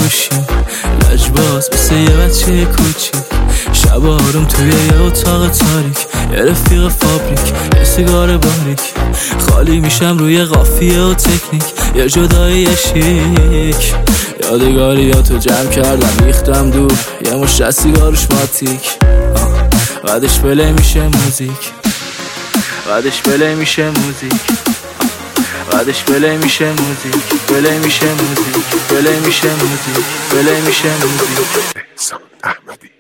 باشیم لجباز مثل یه بچه کوچیک، شب آروم توی یه اتاق تاریک، یه رفیق فابریک، یه سیگار باریک، خالی میشم روی قافیه و تکنیک، یه جدایی شیک. یادگاریاتو جمع کردم ریختم دور، یه مشت سیگارش ماتیک، بعدش بله میشه موزیک، بعدش بله میشه موزیک، بعدش بله میشه موزیک، بله میشه موزیک، بله میشه موزیک، بله میشه موزیک. احسان احمدی.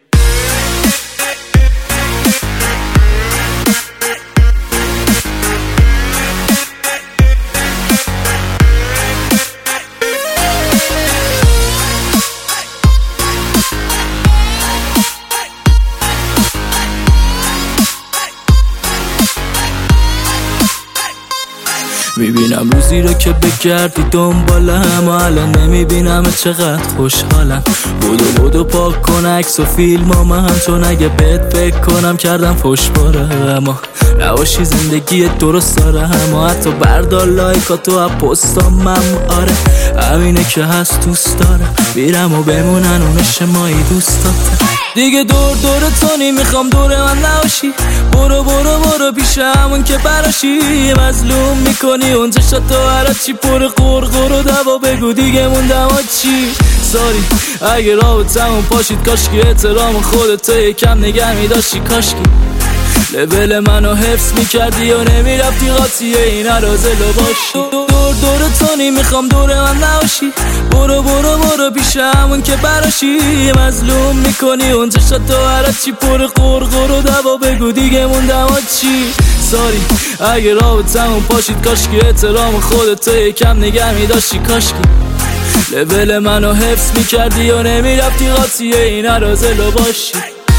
میبینم روزی رو که بگردی دنبالم، الان نمیبینم چقدر خوشحالم. بودو پاک کن عکس و فیلمام هم، چون اگه بهت فکر کنم کردم فش باره. اما نباشی زندگی درست داره، اما حتی بردار لایکاتو از پستام. آره همینه که هست دوست دارم، بیرم و بمونن اون اجتماعی دوست دارم. دیگه دور تو نمیخوام دور من نباشی، برو پیش همون که براشی. مظلوم میکنی اون چشاتو هر چی پر قرقر و دوا، بگو دیگه موندم چی. ساری اگه رابطمون پاشید، کاشکی احترام خودت یکم نگه میداشتی، کاشکی لبل منو حفظ میکردی و نمیرفتی قاطیه این رازلو باشی. دور تو نمیخوام دور من نباشی، برو پیش همون که براشی. مظلوم میکنی اون چشاتو هر چی پر قرقر و دوا، بگو دیگه موندم چی. ساری اگه رابطمون پاشید، کاشکی احترام خودت یکم نگه میداشتی، کاشکی لبل منو حفظ میکردی و نمیرفتی قاطیه این رازلو باشی.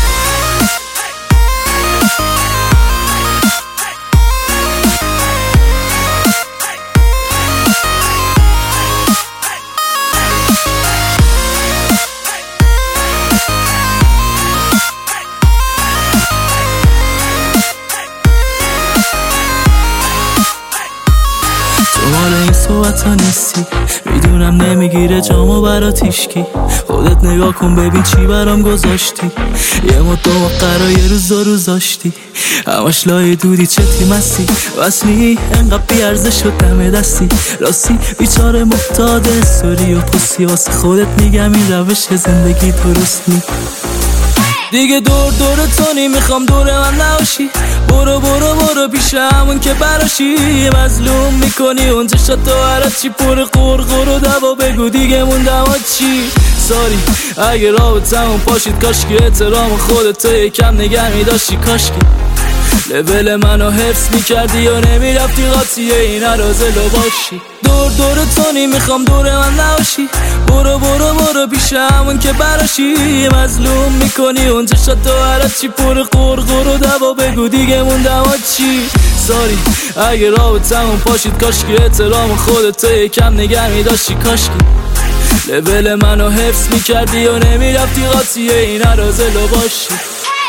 مال این صحبت ها نیستی، میدونم نمیگیره جامو برات هیشکی. خودت نگاه کن ببین چی برام گذاشتی، یه مدت قرار یه روز داشتی، همش لای دودی چه تیمستی. وصلی انقدر بیارزه شد دم دستی، راستی بیچاره محتاج استوری و پستی. واسه خودت میگم این روش زندگی درست نی. دیگه دور تو نمیخوام دور من نباشی، برو پیش همون که براشی. مظلوم میکنی اون چشاتو هر چی پر قرقر و دوا، بگو دیگه موندم چی. ساری اگه رابطمون پاشید، کاشکی احترام خودت یکم نگه میداشتی، کاشکی لبل منو حفظ میکردی و نمیرفتی قاطیه این رازلو باشی. دور تو نمیخوام دور من نباشی، برو پیش همون که براشی. مظلوم میکنی اون چشاتو هر چی پر قرقر و دوا، بگو دیگه موندم چی. ساری اگه رابطمون پاشید، کاشکی احترام خودت یکم نگه میداشتی، کاشکی لبل منو حفظ میکردی و نمیرفتی قاطیه این رازلو باشی.